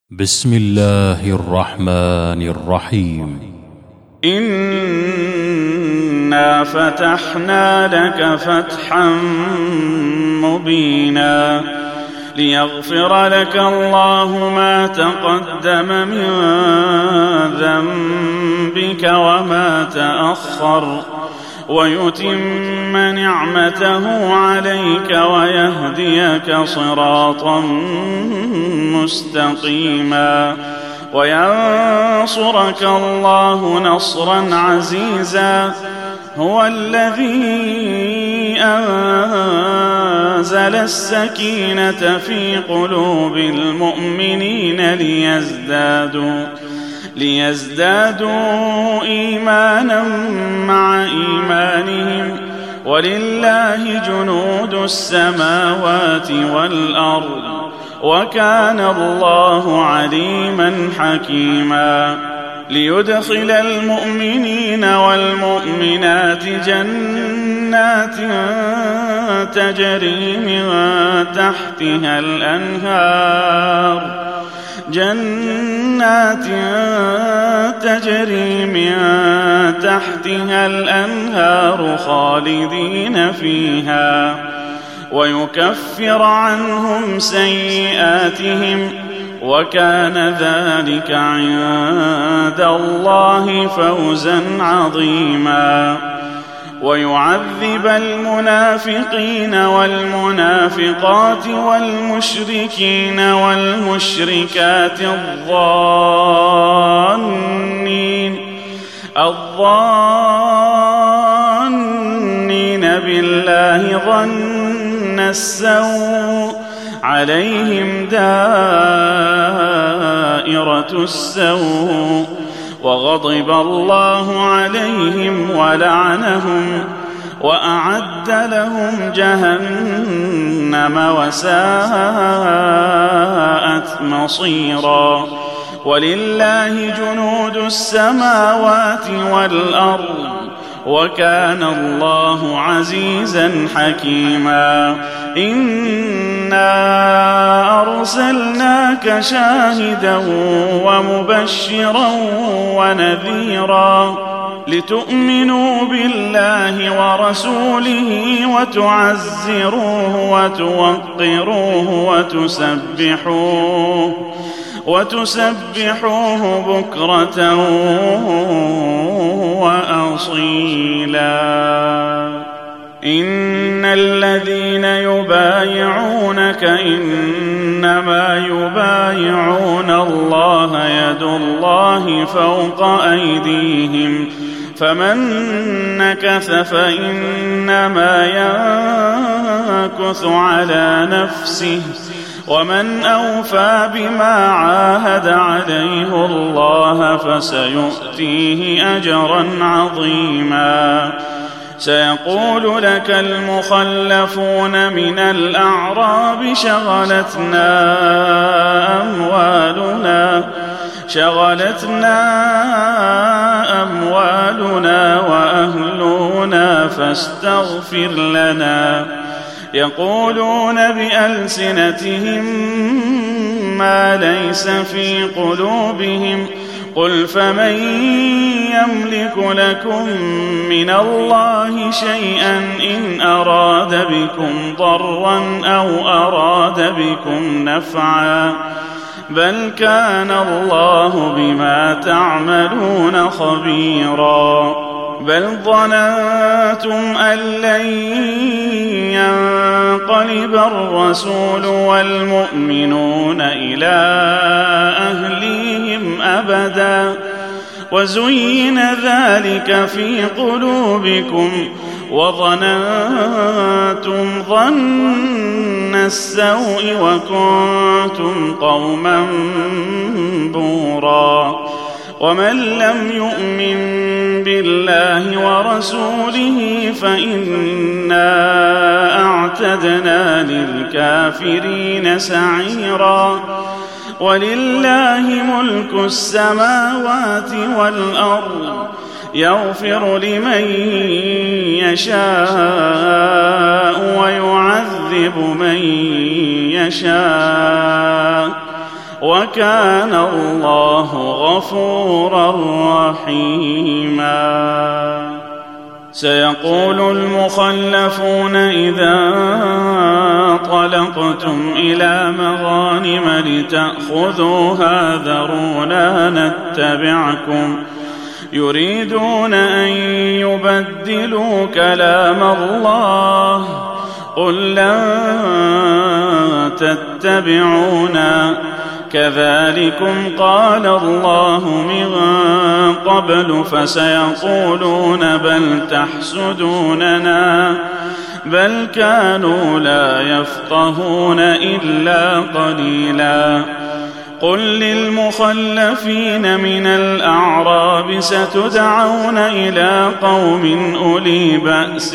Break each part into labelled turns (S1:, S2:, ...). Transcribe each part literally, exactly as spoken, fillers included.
S1: بسم الله الرحمن الرحيم.
S2: إنا فتحنا لك فتحا مبينا ليغفر لك الله ما تقدم من ذنبك وما تأخر ويتم نعمته عليك ويهديك صراطا مستقيما وينصرك الله نصرا عزيزا. هو الذي أنزل السكينة في قلوب المؤمنين ليزدادوا ليزدادوا إيمانا مع إيمانهم ولله جنود السماوات والأرض وكان الله عليما حكيما. ليدخل المؤمنين والمؤمنات جنات تجري من تحتها الأنهار جنات تجري من تحتها الأنهار خالدين فيها ويكفر عنهم سيئاتهم وكان ذلك عند الله فوزا عظيما. ويعذب المنافقين والمنافقات والمشركين والمشركات الظانين الظانين بالله ظن السوء عليهم دائرة السوء وغضب الله عليهم ولعنهم وأعد لهم جهنم وساءت مصيرا. ولله جنود السماوات والأرض وكان الله عزيزا حكيما. إنا أرسلناك شاهدا ومبشرا ونذيرا لتؤمنوا بالله ورسوله وتعزروه وتوقروه وتسبحوه وتسبحوه بكرة وأصيلا. إن الذين يبايعونك إنما يبايعون الله يد الله فوق أيديهم فمن نكث فإنما ينكث على نفسه ومن أوفى بما عاهد عليه الله فسيؤتيه أجرا عظيما. سيقول لك المخلفون من الأعراب شغلتنا أموالنا شغلتنا أموالنا وأهلنا فاستغفر لنا. يقولون بألسنتهم ما ليس في قلوبهم قل فمن يملك لكم من الله شيئا إن أراد بكم ضرا أو أراد بكم نفعا بل كان الله بما تعملون خبيرا. بل ظننتم أن لن ينقلب الرسول والمؤمنون إلى أهليهم أبدا وزين ذلك في قلوبكم وظننتم ظن السوء وكنتم قوما بورا. ومن لم يؤمن بالله ورسوله فإنا أعتدنا للكافرين سعيرا. ولله ملك السماوات والأرض يغفر لمن يشاء ويعذب من يشاء وكان الله غفورا رحيما. سيقول المخلفون إذا انطلقتم إلى مغانم لتأخذوها ذرونا نتبعكم يريدون أن يبدلوا كلام الله قل لن تتبعونا كذلكم قال الله من قبل فسيقولون بل تحسدوننا بل كانوا لا يفقهون إلا قليلا. قل للمخلفين من الأعراب ستدعون إلى قوم أولي بأس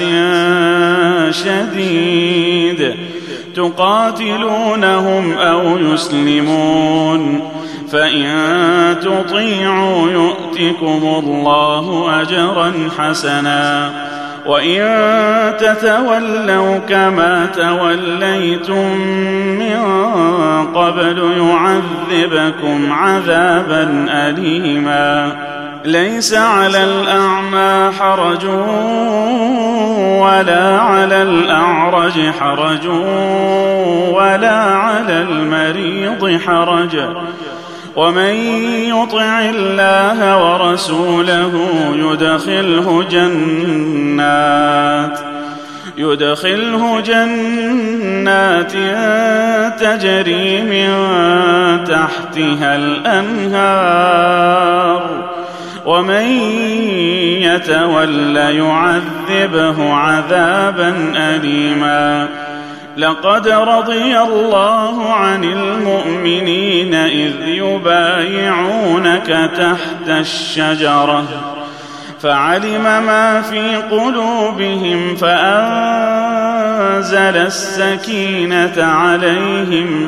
S2: شديد تقاتلونهم أو يسلمون فإن تطيعوا يؤتكم الله أجرا حسنا وإن تتولوا كما توليتم من قبل يعذبكم عذابا أليما. ليس على الأعمى حرج ولا على الأعرج حرج ولا على المريض حرج ومن يطع الله ورسوله يدخله جنات يدخله جنات تجري من تحتها الأنهار ومن يتول يعذبه عذابا أليما. لقد رضي الله عن المؤمنين إذ يبايعونك تحت الشجرة فعلم ما في قلوبهم فأنزل السكينة عليهم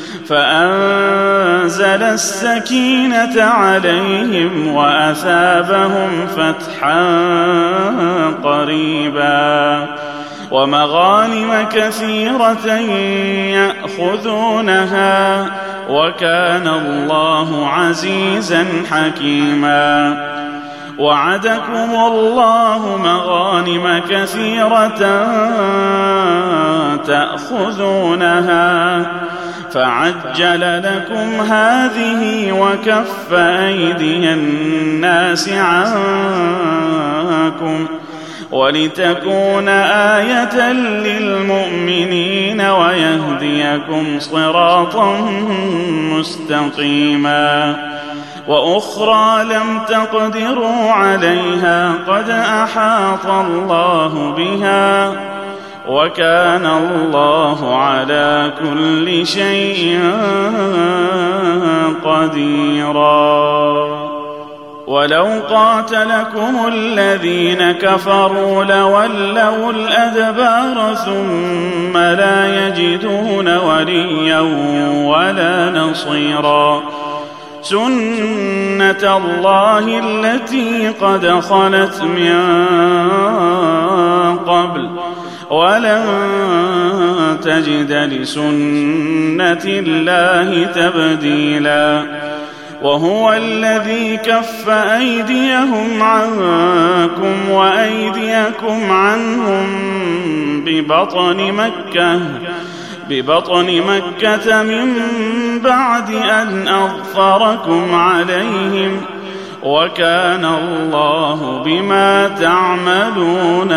S2: فأنزل السكينة عليهم وأثابهم فتحا قريبا ومغانم كثيرة يأخذونها وكان الله عزيزا حكيما. وعدكم الله مغانم كثيرة تأخذونها فعجل لكم هذه وكف أيدي الناس عنكم ولتكون آية للمؤمنين ويهديكم صراطا مستقيما. وأخرى لم تقدروا عليها قد أحاط الله بها وكان الله على كل شيء قديرا. ولو قاتلكم الذين كفروا لولوا الأدبار ثم لا يجدون وليا ولا نصيرا. سنة الله التي قد خلت من قبل ولن تجد لسنة الله تبديلا. وهو الذي كف أيديهم عنكم وأيديكم عنهم ببطن مكة ببطن مكة من بعد أن أظفركم عليهم وكان الله بما تعملون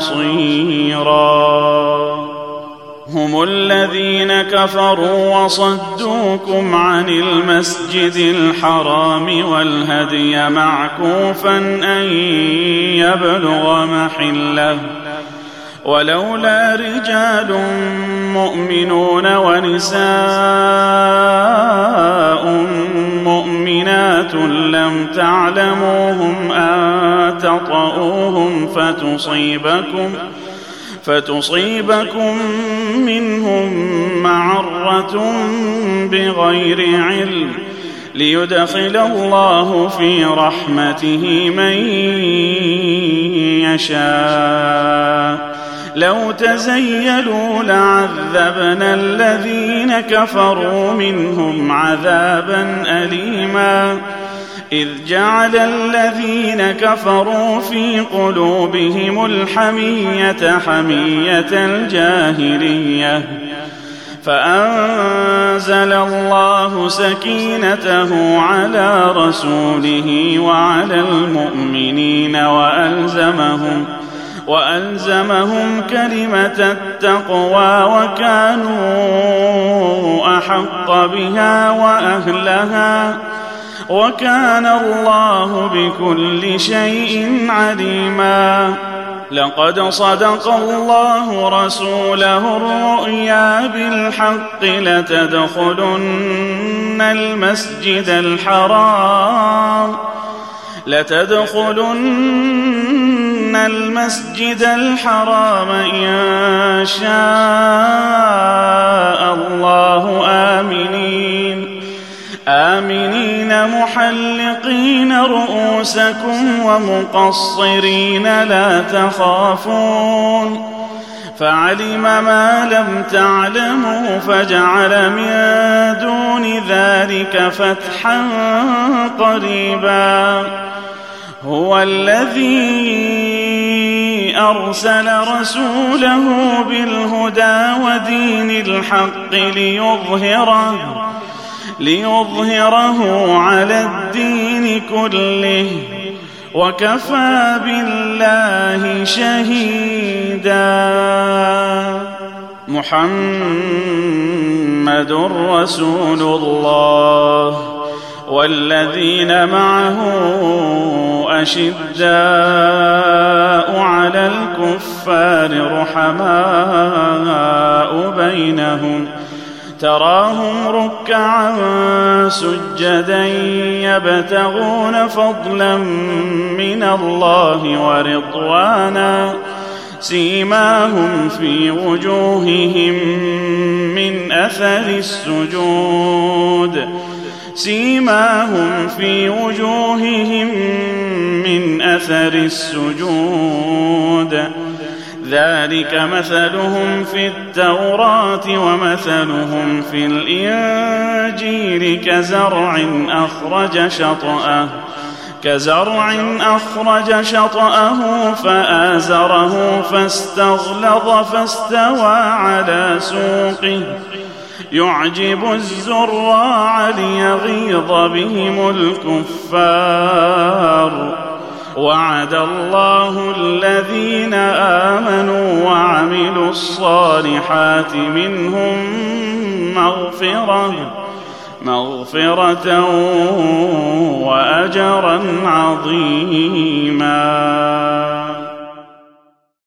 S2: بصيرا. هم الذين كفروا وصدوكم عن المسجد الحرام والهدي معكوفا أن يبلغ محله ولولا رجال مؤمنون ونساء مؤمنات لم تعلموهم أن تطؤوهم فتصيبكم فتصيبكم منهم معرة بغير علم ليدخل الله في رحمته من يشاء لو تزيلوا لعذبنا الذين كفروا منهم عذابا أليما إذ جعل الذين كفروا في قلوبهم الحمية حمية الجاهلية فأنزل الله سكينته على رسوله وعلى المؤمنين وألزمهم وألزمهم كلمة التقوى وكانوا أحق بها وأهلها وكان الله بكل شيء عليما لقد صدق الله رسوله الرؤيا بالحق لتدخلن المسجد الحرام لتدخلن المسجد الحرام إن شاء الله آمنين آمنين محلقين رؤوسكم ومقصرين لا تخافون فعلم ما لم تعلموا فجعل من دون ذلك فتحا قريبا هو الذي أرسل رسوله بالهدى ودين الحق ليظهره ليظهره على الدين كله وكفى بالله شهيدا محمد رسول الله والذين معه أشداء على الكفار رحماء بينهم تراهم ركعا سجدا يبتغون فضلا من الله ورضوانا سيماهم في وجوههم من أثر السجود سيماهم في وجوههم من أثر السجود ذلك مثلهم في التوراة ومثلهم في الإنجيل كزرع أخرج شطأه كزرع أخرج شطأه فآزره فاستغلظ فاستوى على سوقه يعجب الزراع ليغيظ بهم الكفار وعد الله الذين آمنوا وعملوا الصالحات منهم مغفرة مغفرة وأجرا عظيما.